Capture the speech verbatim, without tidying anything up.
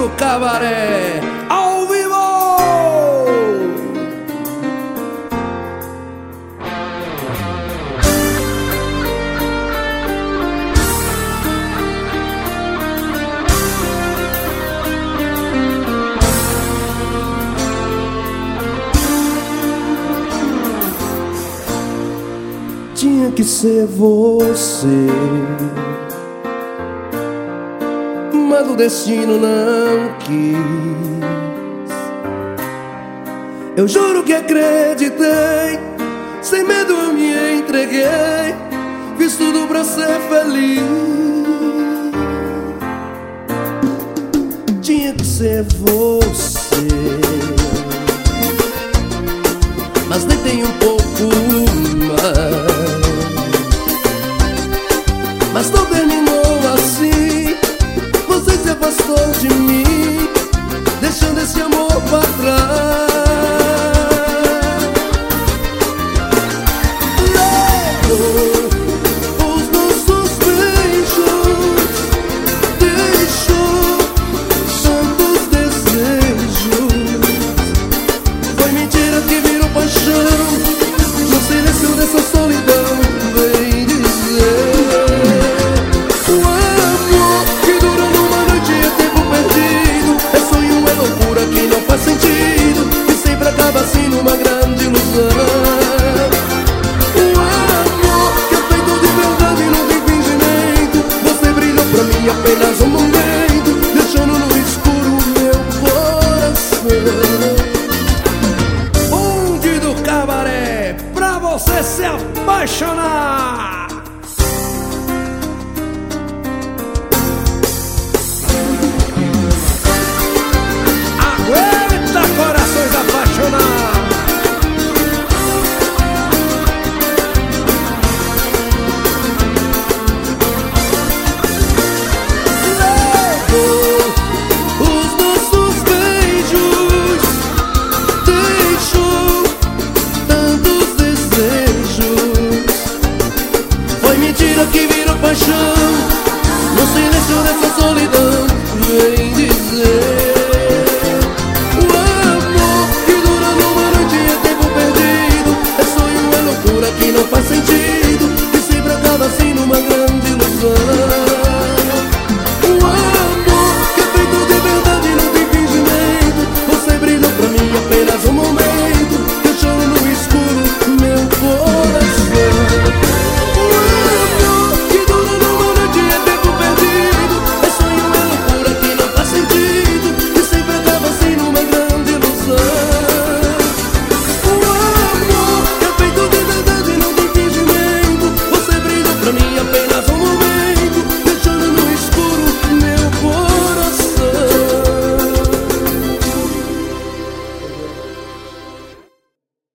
do Cabaré, ao vivo! Tinha que ser você, mas o destino não quis. Eu juro que acreditei, sem medo eu me entreguei, fiz tudo pra ser feliz. Tinha que ser você, mas deitei um pouco mais. Mas não terminou assim, você se afastou de mim, deixando esse amor pra trás. Levou os nossos beijos, deixou tantos desejos. Foi mentira que virou paixão, no silêncio dessa solidão vem dizer: que não faz sentido, e sempre acaba assim numa grande ilusão. O amor que é feito de verdade não tem fingimento. Você brilhou pra mim apenas um momento, deixando no escuro o meu coração. Bonde do Cabaré, pra você se apaixonar. Corações apaixonados. Levou os nossos beijos, deixou tantos desejos. Foi mentira que virou paixão, no silêncio dessa solidão